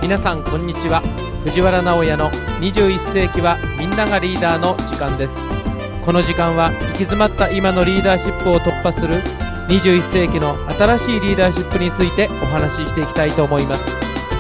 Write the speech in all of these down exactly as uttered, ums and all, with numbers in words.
皆さんこんにちは。藤原直哉のにじゅういっ世紀はみんながリーダーの時間です。この時間は行き詰まった今のリーダーシップを突破するにじゅういっ世紀の新しいリーダーシップについてお話ししていきたいと思います。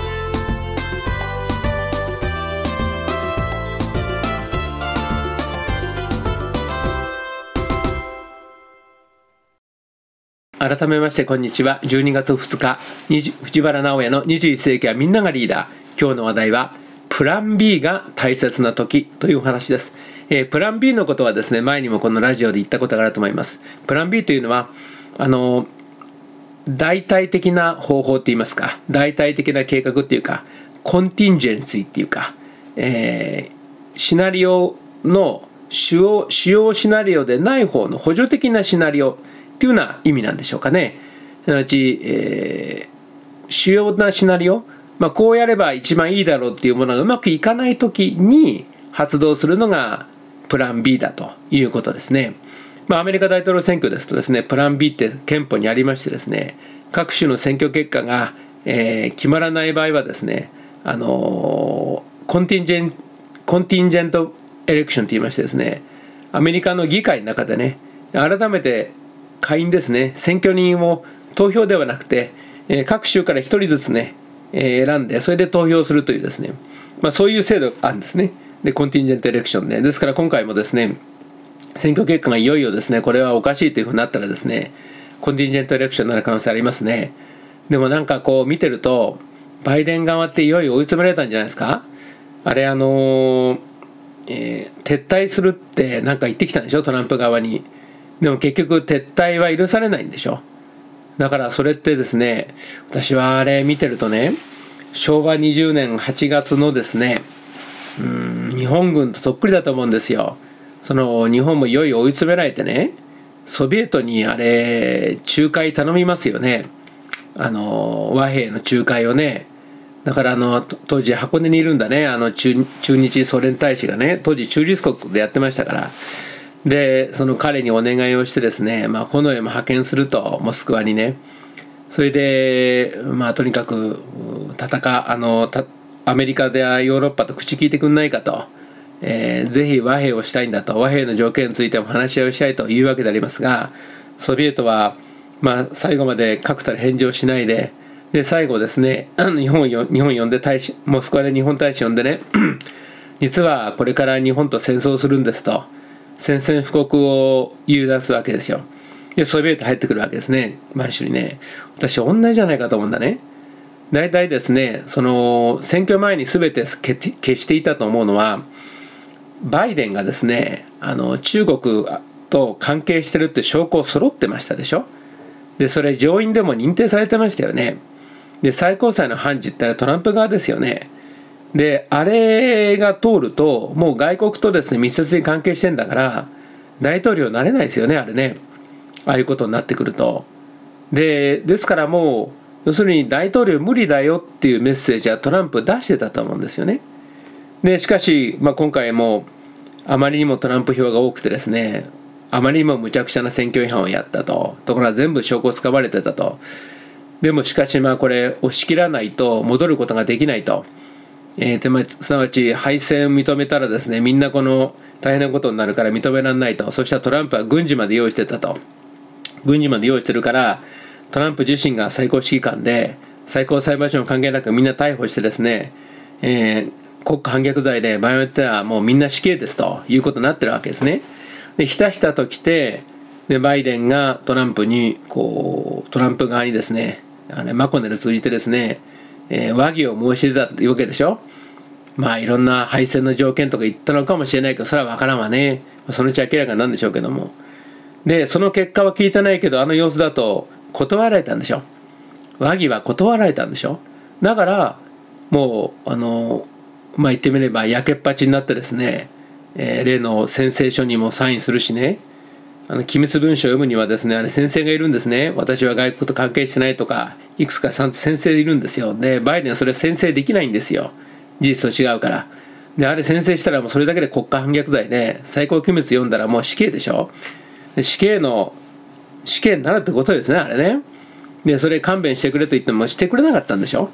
改めましてこんにちは。じゅうにがつふつか、藤原直哉のにじゅういっ世紀はみんながリーダー。今日の話題はプラン B が大切な時というお話です。えー、プラン B のことはですね、前にもこのラジオで言ったことがあると思います。プラン B というのはあの代替的な方法っていいますか、代替的な計画っていうか、コンティンジェンシーっていうか、えー、シナリオの主要、主要シナリオでない方の補助的なシナリオっていうような意味なんでしょうかね。すなわち、えー、主要なシナリオ、まあ、こうやれば一番いいだろうっていうものがうまくいかないときに発動するのがプラン B だということですね。まあ、アメリカ大統領選挙ですとですね、プラン B って憲法にありましてですね、各種の選挙結果が、えー、決まらない場合はですね、あのー、コンティンジェンコンティンジェントエレクションと言いましてですね、アメリカの議会の中でね、改めて下院ですね、選挙人を投票ではなくて、えー、各州からひとりずつね、えー、選んでそれで投票するというですね、まあ、そういう制度があるんですね。でコンティンジェントエレクションで、ですから今回もですね、選挙結果がいよいよですね、これはおかしいというふうになったらですね、コンティンジェントエレクションになる可能性ありますね。でもなんかこう見てると、バイデン側っていよいよ追い詰められたんじゃないですか。あれあのーえー、撤退するってなんか言ってきたんでしょ、トランプ側に。でも結局撤退は許されないんでしょ。だからそれってですね、私はあれ見てるとね、しょうわにじゅうねんはちがつのですね、うーん日本軍とそっくりだと思うんですよ。その日本もいよいよ追い詰められてね、ソビエトにあれ仲介頼みますよね。あの和平の仲介をね。だからあの当時箱根にいるんだね、あの 中, 中日ソ連大使がね、当時中立国でやってましたから。でその彼にお願いをしてですね、まあ、近衛も派遣すると、モスクワにね。それでまあとにかく戦あのたアメリカではヨーロッパと口聞いてくんないかと、えー、ぜひ和平をしたいんだと、和平の条件についても話し合いをしたいというわけでありますが、ソビエトはまあ最後まで確たる返事をしないで、で最後ですね、日本を日本呼んで大使、モスクワで日本大使呼んでね実はこれから日本と戦争するんですと宣戦布告を言い出すわけですよ。でソビエト入ってくるわけですね、満州にね。私同じじゃないかと思うんだね。大体ですね、その選挙前に全て消していたと思うのは、バイデンがですね、あの中国と関係してるって証拠を揃ってましたでしょ。でそれ上院でも認定されてましたよね。で最高裁の判事ってのはトランプ側ですよね。であれが通るともう外国とですね密接に関係してんだから大統領になれないですよね、あれね。ああいうことになってくると。でですからもう要するに大統領無理だよっていうメッセージはトランプ出してたと思うんですよね。でしかし、まあ、今回もあまりにもトランプ票が多くてですね、あまりにも無茶苦茶な選挙違反をやったと。ところが全部証拠を使われてたと。でもしかしまあこれ押し切らないと戻ることができないと。えー、すなわち敗戦を認めたらですね、みんなこの大変なことになるから認められないと。そしたらトランプは軍事まで用意してたと。軍事まで用意してるからトランプ自身が最高指揮官で最高裁判所も関係なくみんな逮捕してですね、えー、国家反逆罪で場合によってはもうみんな死刑ですということになってるわけですね。でひたひたと来て、でバイデンがトランプにこうトランプ側にですね、あのマコネル通じてですね、えー、和議を申し出たというわけでしょ。まあいろんな敗戦の条件とか言ったのかもしれないけど、それは分からんわね。そのうち明らかになるんでしょうけども。でその結果は聞いてないけど、あの様子だと断られたんでしょ。和議は断られたんでしょ。だからもうあのまあ言ってみればやけっぱちになってですね、えー、例の宣誓書にもサインするしね、あの機密文書を読むにはですね、あれ先生がいるんですね。私は外国と関係してないとかいくつか先生いるんですよ。でバイデンはそれ先生できないんですよ、事実と違うから。であれ先生したらもうそれだけで国家反逆罪で、最高機密読んだらもう死刑でしょ。で死刑の死刑になるってことですね、あれね。でそれ勘弁してくれと言ってもしてくれなかったんでしょ。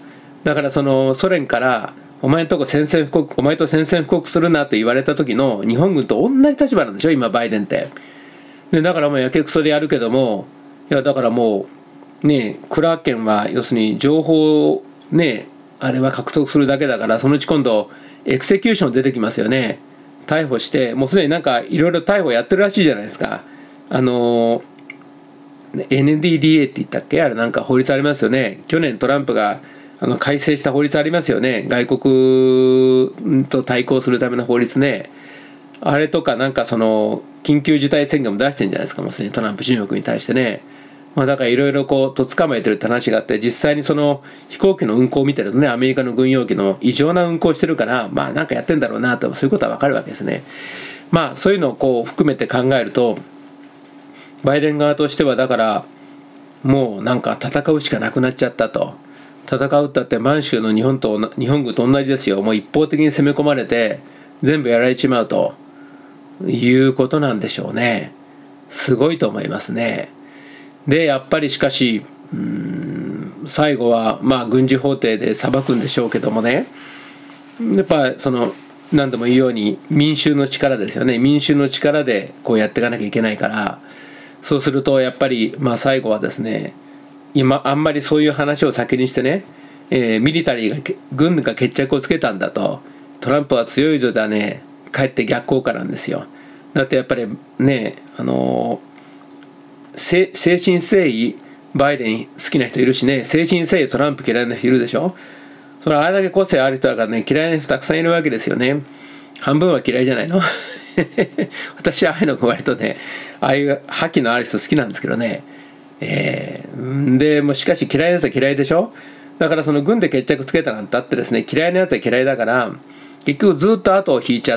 だからそのソ連からお前のとこ宣戦布告、お前と宣戦布告するなと言われた時の日本軍と同じ立場なんでしょ今バイデンって。でだからもうやけくそでやるけども、いやだからもうねクラーケンは要するに情報をねあれは獲得するだけだから、そのうち今度エクセキューション出てきますよね。逮捕して、もうすでになんかいろいろ逮捕やってるらしいじゃないですか。あの エヌディーディーエー って言ったっけ、あれなんか法律ありますよね。去年トランプがあの改正した法律ありますよね。外国と対抗するための法律ね。あれとかなんかその緊急事態宣言も出してるんじゃないですか、もうすでにトランプ中国に対してね。まあだからいろいろこうと捕まえてるって話があって、実際にその飛行機の運航を見てるとね、アメリカの軍用機の異常な運航してるから、まあなんかやってんだろうなと、そういうことはわかるわけですね。まあそういうのをこう含めて考えると、バイデン側としてはだからもうなんか戦うしかなくなっちゃったと。戦うったって満州の日本と日本軍と同じですよ。もう一方的に攻め込まれて全部やられちまうということなんでしょうね。すごいと思いますね。でやっぱりしかしうーん最後はまあ軍事法廷で裁くんでしょうけどもね、やっぱその何度も言うように民衆の力ですよね。民衆の力でこうやっていかなきゃいけないから、そうするとやっぱりまあ最後はですね、今あんまりそういう話を先にしてね、えー、ミリタリーが軍が決着をつけたんだと、トランプは強いぞだね、かえって逆効果なんですよ。だってやっぱりね、あのー、誠心誠意バイデン好きな人いるしね、誠心誠意トランプ嫌いな人いるでしょ。それあれだけ個性ある人だからね、嫌いな人たくさんいるわけですよね。半分は嫌いじゃないの私はああいうのが割とね、ああいう覇気のある人好きなんですけどね。えー、でもしかし嫌いなやつは嫌いでしょ。だからその軍で決着つけたなんてあってですね、嫌いなやつは嫌いだから結局ずっと後を引いちゃって、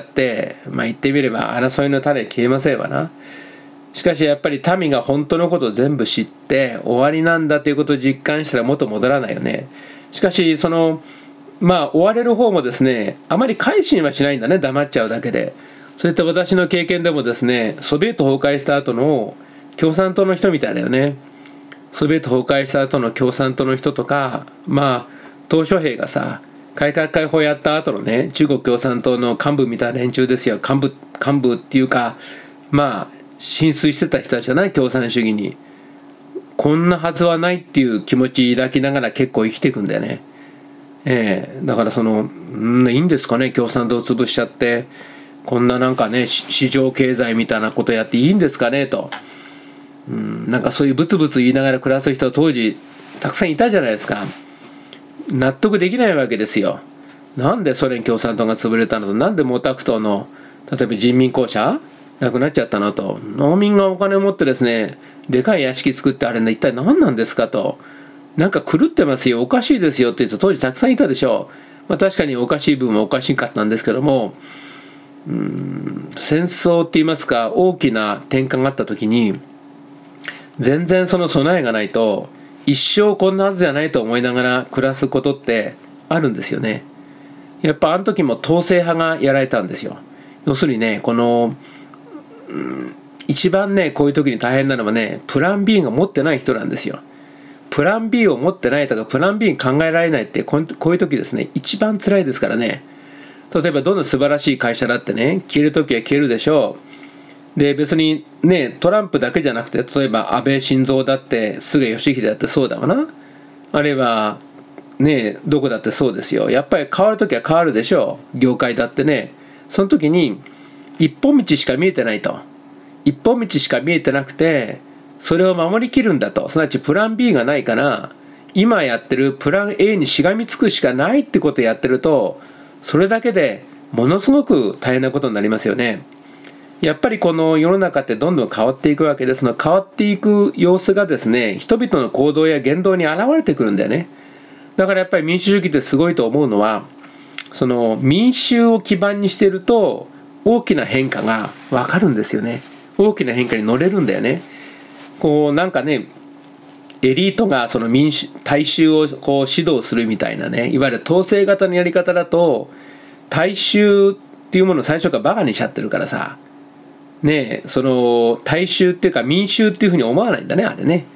まあ言ってみれば争いの種消えませんわな。しかしやっぱり民が本当のことを全部知って終わりなんだということを実感したら元戻らないよね。しかしそのまあ追われる方もですね、あまり改心はしないんだね、黙っちゃうだけで。そういった私の経験でもですね、ソビエト崩壊した後の共産党の人みたいだよね。ソビエト崩壊した後の共産党の人とか、まあ鄧小平がさ改革開放やった後のね、中国共産党の幹部みたいな連中ですよ。幹部幹部っていうか、まあ浸水してた人たちじゃない、共産主義に。こんなはずはないっていう気持ち抱きながら結構生きていくんだよね。ええ、だからそのんいいんですかね、共産党を潰しちゃってこんななんかね市場経済みたいなことやっていいんですかねと。うん、なんかそういうブツブツ言いながら暮らす人は当時たくさんいたじゃないですか。納得できないわけですよ。なんでソ連共産党が潰れたのと、なんで毛沢東の例えば人民公社なくなっちゃったのと、農民がお金を持ってですねでかい屋敷作ってあれね一体何なんですかと、なんか狂ってますよ、おかしいですよって言うと当時たくさんいたでしょう。まあ確かにおかしい部分はおかしかったんですけども、うーん戦争って言いますか大きな転換があった時に全然その備えがないと一生こんなはずじゃないと思いながら暮らすことってあるんですよね。やっぱあの時も統制派がやられたんですよ。要するにね、この、うん、一番ねこういう時に大変なのはね、プラン B が持ってない人なんですよ。プラン B を持ってないとかプラン B に考えられないってこういう時ですね一番辛いですからね。例えばどんな素晴らしい会社だってね消える時は消えるでしょう。で別にねトランプだけじゃなくて、例えば安倍晋三だって菅義偉だってそうだわな。あるいはねどこだってそうですよ。やっぱり変わる時は変わるでしょう。業界だってね。その時に一本道しか見えてないと、一本道しか見えてなくてそれを守りきるんだと、すなわちプラン B がないから今やってるプラン A にしがみつくしかないってことをやってると、それだけでものすごく大変なことになりますよね。やっぱりこの世の中ってどんどん変わっていくわけです。の変わっていく様子がですね人々の行動や言動に現れてくるんだよね。だからやっぱり民主主義ってすごいと思うのは、その民衆を基盤にしていると大きな変化が分かるんですよね。大きな変化に乗れるんだよね。こうなんかねエリートがその民主大衆をこう指導するみたいなね、いわゆる統制型のやり方だと大衆っていうものを最初からバカにしちゃってるからさね、その大衆っていうか民衆っていうふうに思わないんだねあれね。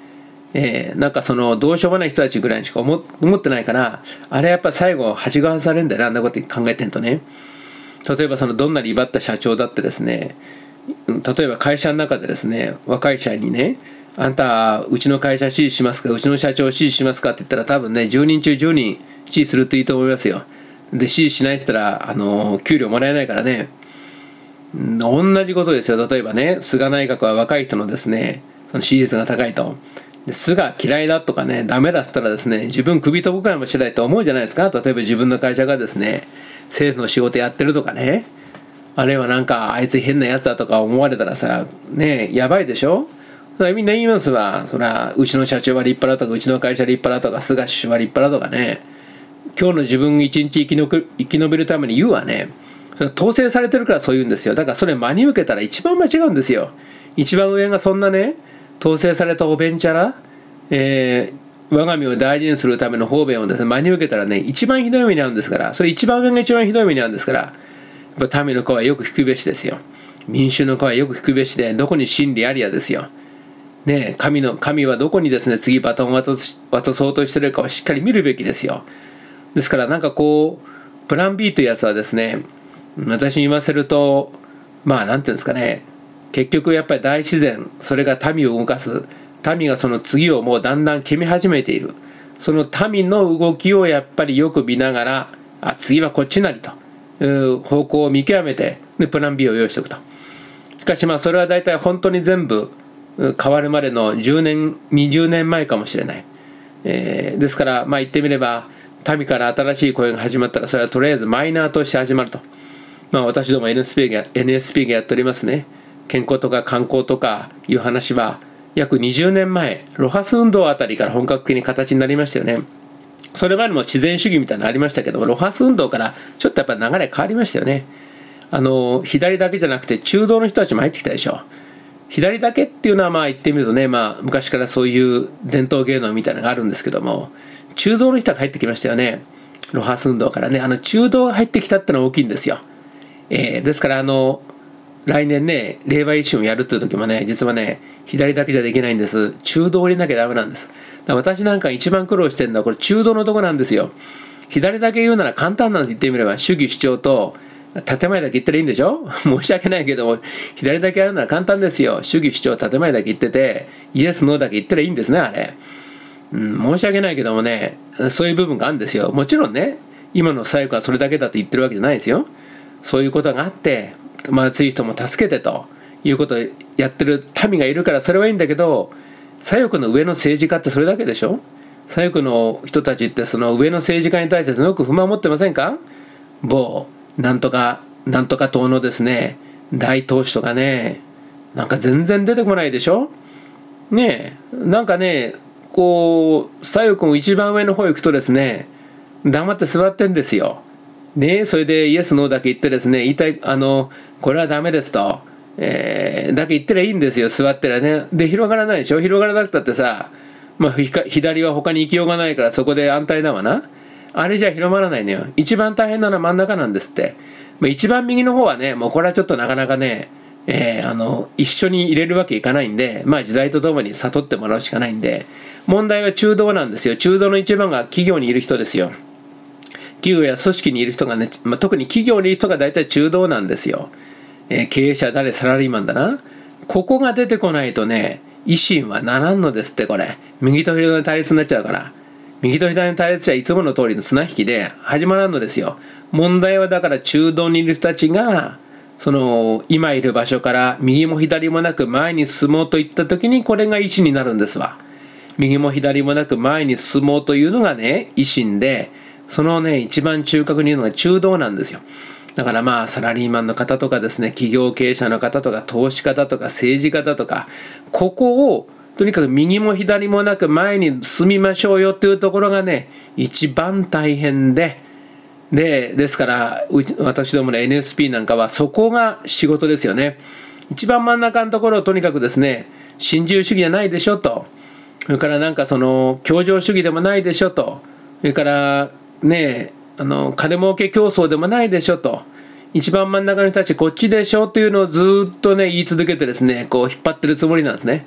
えー、なんかそのどうしようもない人たちぐらいにしか 思, 思ってないから、あれやっぱ最後端が外されるんだよな、あんなこと考えてんとね。例えばそのどんなに威張った社長だってですね、例えば会社の中でですね、若い社員にね、あんたうちの会社支持しますか、うちの社長支持しますかって言ったら、多分ねじゅうにん中じゅうにん支持するといいと思いますよ。で支持しないって言ったらあの給料もらえないからね。同じことですよ。例えばね、菅内閣は若い人のですねその支持率が高いと、で菅嫌いだとかね、ダメだって言ったらですね、自分首飛ぶかもしれないと思うじゃないですか。例えば自分の会社がですね政府の仕事やってるとかね、あるいはなんかあいつ変なやつだとか思われたらさね、やばいでしょ。みんな言いますわ。そらうちの社長は立派だとか、うちの会社立派だとか、菅首相は立派だとかね、今日の自分一日生きのく生き延びるために言うわね。それ統制されてるからそう言うんですよ。だからそれ真に受けたら一番間違うんですよ。一番上がそんなね統制されたおべんちゃら、えー、我が身を大事にするための方便をですね真に受けたらね、一番ひどい目に遭うんですから。それ一番上が一番ひどい目に遭うんですから、やっぱ民の声はよく聞くべしですよ。民衆の声はよく聞くべしで、どこに真理ありやですよ。ね、神の神はどこにですね次バトンを渡す渡そうとしているかをしっかり見るべきですよ。ですからなんかこうプラン B というやつはですね、私に言わせるとまあなんていうんですかね、結局やっぱり大自然、それが民を動かす、民がその次をもうだんだん決め始めている、その民の動きをやっぱりよく見ながら、あ次はこっちなりという方向を見極めて、でプラン B を用意しておくと。しかしまあそれは大体本当に全部変わるまでのじゅうねんにじゅうねんまえかもしれない、えー、ですからまあ言ってみれば、民から新しい声が始まったらそれはとりあえずマイナーとして始まると。まあ私ども エヌエスピー が エヌエスピー がやっておりますね、健康とか観光とかいう話は約にじゅうねんまえ、ロハス運動あたりから本格的に形になりましたよね。それまでも自然主義みたいなのありましたけど、ロハス運動からちょっとやっぱり流れ変わりましたよね。あの左だけじゃなくて中道の人たちも入ってきたでしょ。左だけっていうのはまあ言ってみるとね、まあ昔からそういう伝統芸能みたいなのがあるんですけども、中道の人が入ってきましたよね。ロハス運動からね、あの中道が入ってきたってのは大きいんですよ。えー、ですからあの来年ね令和維新をやるっていう時もね、実はね左だけじゃできないんです。中道を入れなきゃダメなんです。だから私なんか一番苦労してるのはこれ中道のとこなんですよ。左だけ言うなら簡単なんです。言ってみれば主義主張と建前だけ言ったらいいんでしょ。申し訳ないけども左だけやるなら簡単ですよ。主義主張建前だけ言っててイエスノーだけ言ったらいいんですね、あれ。うん、申し訳ないけどもね、そういう部分があるんですよ。もちろんね今の左翼はそれだけだと言ってるわけじゃないですよ。そういうことがあって貧しい人も助けてということをやってる民がいるからそれはいいんだけど、左翼の上の政治家ってそれだけでしょ。左翼の人たちってその上の政治家に対してすごく不満を持ってませんか。某なんとかなんとか党のですね大党首とかね、なんか全然出てこないでしょ。ねえなんかねこう左翼の一番上の方行くとですね黙って座ってんですよ。ね、それでイエスノーだけ言ってですね、言いたいあのこれはダメですと、えー、だけ言ってりゃいいんですよ、座ってりゃね。で広がらないでしょ。広がらなくたってさ、まあ、左は他に行きようがないからそこで安泰だわな。あれじゃ広まらないのよ。一番大変なのは真ん中なんですって。まあ、一番右の方はねもうこれはちょっとなかなかね、えー、あの一緒に入れるわけいかないんで、まあ時代とともに悟ってもらうしかないんで、問題は中道なんですよ。中道の一番が企業にいる人ですよ。企業や組織にいる人がね、まあ、特に企業にいる人が大体中道なんですよ。えー、経営者誰サラリーマンだな。ここが出てこないとね維新はならんのですって。これ右と左の対立になっちゃうから、右と左の対立はいつもの通りの綱引きで始まらんのですよ。問題はだから中道にいる人たちがその今いる場所から右も左もなく前に進もうといった時にこれが維新になるんですわ。右も左もなく前に進もうというのがね維新で、そのね一番中核にいるのが中道なんですよ。だからまあサラリーマンの方とかですね、企業経営者の方とか投資家だとか政治家だとか、ここをとにかく右も左もなく前に進みましょうよっていうところがね一番大変で、でですからうち私どもの エヌエスピー なんかはそこが仕事ですよね。一番真ん中のところをとにかくですね、新自由主義じゃないでしょと、それからなんかその共情主義でもないでしょと、それからねあの金儲け競争でもないでしょと、一番真ん中の人たちこっちでしょというのをずっとね言い続けてですねこう引っ張ってるつもりなんですね。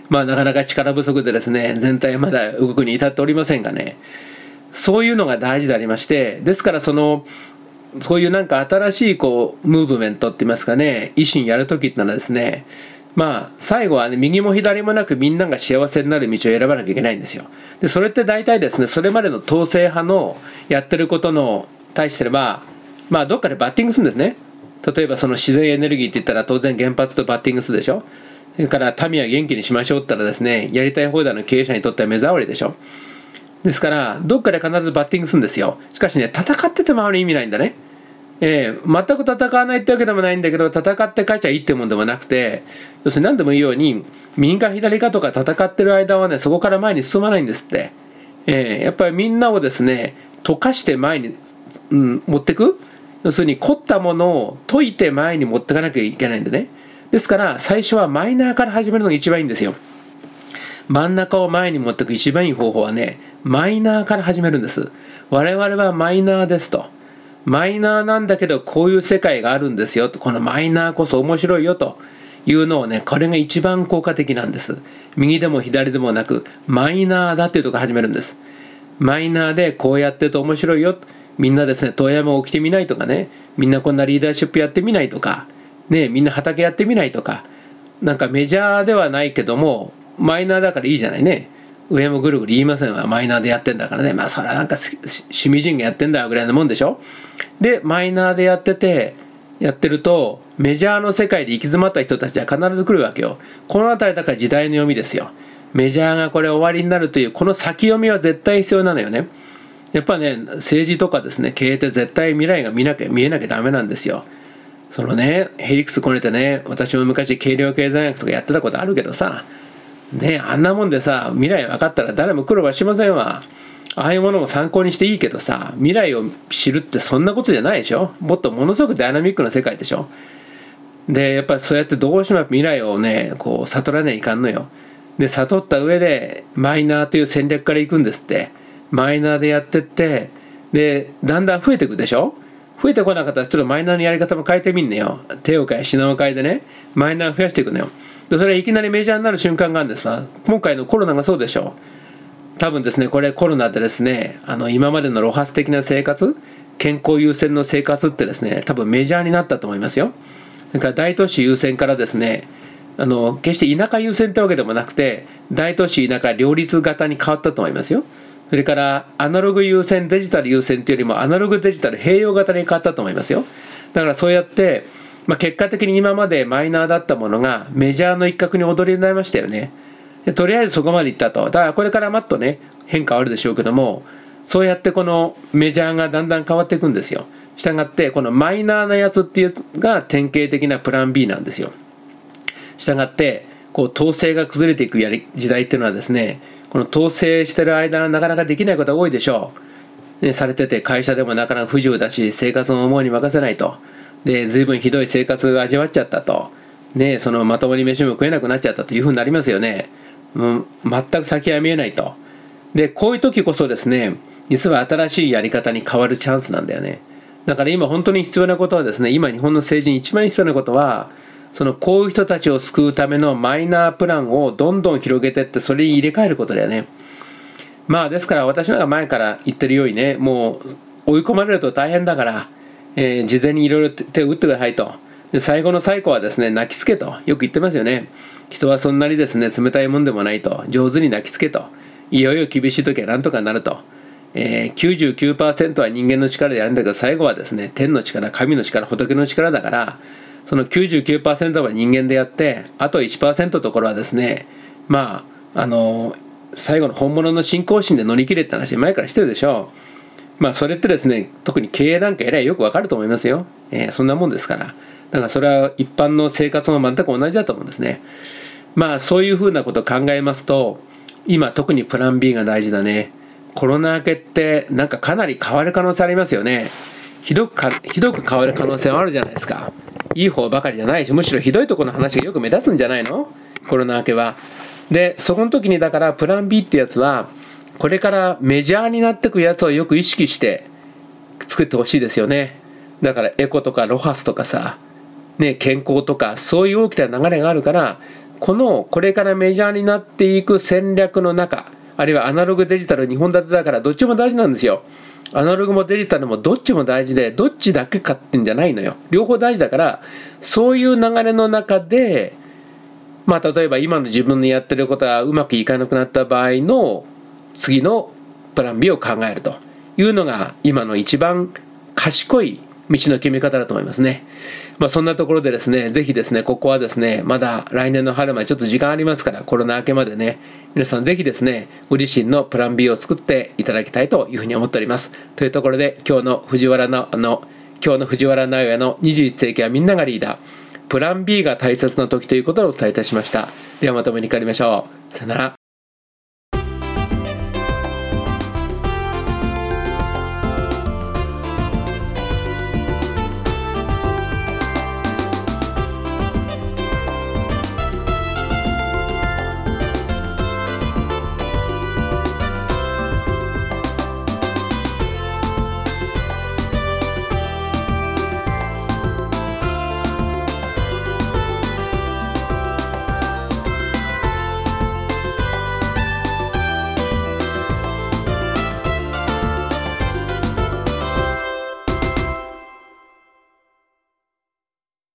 まあなかなか力不足でですね、全体まだ動くに至っておりませんがね、そういうのが大事でありまして、ですからそのそういうなんか新しいこうムーブメントって言いますかね、維新やるときってのはですね、まあ最後はね、右も左もなくみんなが幸せになる道を選ばなきゃいけないんですよ。でそれって大体ですね、それまでの統制派のやってることの対してはまあどっかでバッティングするんですね。例えばその自然エネルギーって言ったら当然原発とバッティングするでしょ。それから民は元気にしましょうって言ったらですね、やりたい放題の経営者にとっては目障りでしょ。ですからどっかで必ずバッティングするんですよ。しかしね、戦っててもある意味ないんだね。えー、全く戦わないってわけでもないんだけど、戦って勝ちゃいいってもんでもなくて、要するに何でもいいように右か左かとか戦ってる間はね、そこから前に進まないんですって。えー、やっぱりみんなをですね溶かして前に、うん、持ってく、要するに凝ったものを解いて前に持ってかなきゃいけないんでね。ですから最初はマイナーから始めるのが一番いいんですよ。真ん中を前に持っていく一番いい方法はね、マイナーから始めるんです。我々はマイナーですと。マイナーなんだけどこういう世界があるんですよと、このマイナーこそ面白いよというのをね、これが一番効果的なんです。右でも左でもなくマイナーだっていうところから始めるんです。マイナーでこうやってると面白いよ、みんなですね遠山を起きてみないとかね、みんなこんなリーダーシップやってみないとかね、みんな畑やってみないとか、なんかメジャーではないけどもマイナーだからいいじゃないね。上もぐるぐる言いませんわ、マイナーでやってんだからね、まあそれはなんか趣味人がやってんだぐらいのもんでしょ。でマイナーでやっててやってるとメジャーの世界で行き詰まった人たちは必ず来るわけよ。このあたりだから時代の読みですよ。メジャーがこれ終わりになるというこの先読みは絶対必要なのよね。やっぱね、政治とかですね経営って絶対未来が見なきゃ見えなきゃダメなんですよ。そのねヘリクスこねてね、私も昔軽量経済学とかやってたことあるけどさね、あんなもんでさ未来分かったら誰も苦労はしませんわ。ああいうものも参考にしていいけどさ、未来を知るってそんなことじゃないでしょ。もっとものすごくダイナミックな世界でしょ。でやっぱりそうやってどうしても未来をねこう悟らないかんのよ。で悟った上でマイナーという戦略からいくんですって。マイナーでやってってでだんだん増えていくでしょ。増えてこなかったらちょっとマイナーのやり方も変えてみんのよ。手を変え品を変えてねマイナーを増やしていくのよ。でそれはいきなりメジャーになる瞬間があるんですが、今回のコロナがそうでしょう。多分ですねこれコロナでですね、あの今までの露発的な生活、健康優先の生活ってですね多分メジャーになったと思いますよ。それから大都市優先からですね、あの決して田舎優先ってわけでもなくて大都市田舎両立型に変わったと思いますよ。それからアナログ優先デジタル優先というよりもアナログデジタル併用型に変わったと思いますよ。だからそうやって、まあ、結果的に今までマイナーだったものがメジャーの一角に躍りになりましたよね。でとりあえずそこまでいったと。だからこれからもっとね変化はあるでしょうけども、そうやってこのメジャーがだんだん変わっていくんですよ。したがってこのマイナーなやつっていうのが典型的なプラン B なんですよ。したがってこう統制が崩れていくやり時代っていうのはですね、この統制してる間はなかなかできないことが多いでしょう、ね、されてて会社でもなかなか不自由だし生活の思いに任せないと。で随分ひどい生活を味わっちゃったと、ね、そのまともに飯も食えなくなっちゃったというふうになりますよね。もう全く先は見えないと。でこういう時こそですね実は新しいやり方に変わるチャンスなんだよね。だから今本当に必要なことはですね、今日本の政治に一番必要なことはそのこういう人たちを救うためのマイナープランをどんどん広げていってそれに入れ替えることだよね。まあですから私なんか前から言ってるようにね、もう追い込まれると大変だから、えー、事前にいろいろ手を打ってくださいと。で最後の最後はですね泣きつけとよく言ってますよね。人はそんなにですね冷たいもんでもないと、上手に泣きつけと、いよいよ厳しい時はなんとかなると、えー、きゅうじゅうきゅうパーセント は人間の力でやるんだけど最後はですね天の力、神の力、仏の力だから、その きゅうじゅうきゅうパーセント は人間でやってあと いちパーセント のところはですね、まああの最後の本物の信仰心で乗り切れって話前からしてるでしょう。まあそれってですね特に経営なんかやればよくわかると思いますよ、えー、そんなもんですから。だからそれは一般の生活も全く同じだと思うんですね。まあそういうふうなことを考えますと今特にプラン B が大事だね。コロナ明けってなんかかなり変わる可能性ありますよね。ひどくかひどく変わる可能性はあるじゃないですか。いい方ばかりじゃないし、むしろひどいところの話がよく目立つんじゃないの、コロナ明けは。でそこの時にだからプラン B ってやつはこれからメジャーになってくやつをよく意識して作ってほしいですよね。だからエコとかロハスとかさね、健康とかそういう大きな流れがあるからこのこれからメジャーになっていく戦略の中、あるいはアナログデジタルにほん立てだからどっちも大事なんですよ。アナログもデジタルもどっちも大事で、どっちだけかってんじゃないのよ。両方大事だから、そういう流れの中で、まあ例えば今の自分のやってることがうまくいかなくなった場合の次のプラン B を考えるというのが今の一番賢い道の決め方だと思いますね。まあそんなところでですね、ぜひですね、ここはですね、まだ来年の春までちょっと時間ありますから、コロナ明けまでね、皆さんぜひですね、ご自身のプラン B を作っていただきたいというふうに思っております。というところで、今日の藤原の、あの、今日の藤原直哉のにじゅういっ世紀はみんながリーダー、プラン B が大切な時ということをお伝えいたしました。ではまとめに帰りましょう。さよなら。